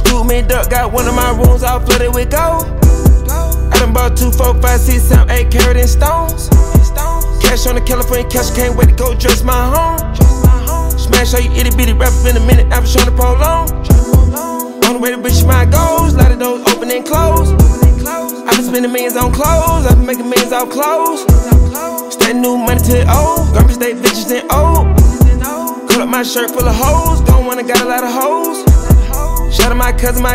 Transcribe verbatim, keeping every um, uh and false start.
Two men duck, got one of my rooms all flooded with gold. I done bought two, four, five, six, seven, eight carat in stones. Cash on the California cash, can't wait to go dress my home. Smash all you itty bitty rappers in a minute, I'm showing the prolong. On the way to reach my goals, lot of those open and close. I been spending millions on clothes, I been making millions off clothes. Stand new money to the old, garbage stay bitches and old. Cut up my shirt full of hoes, don't wanna got a lot of hoes. Shout out my cousin, my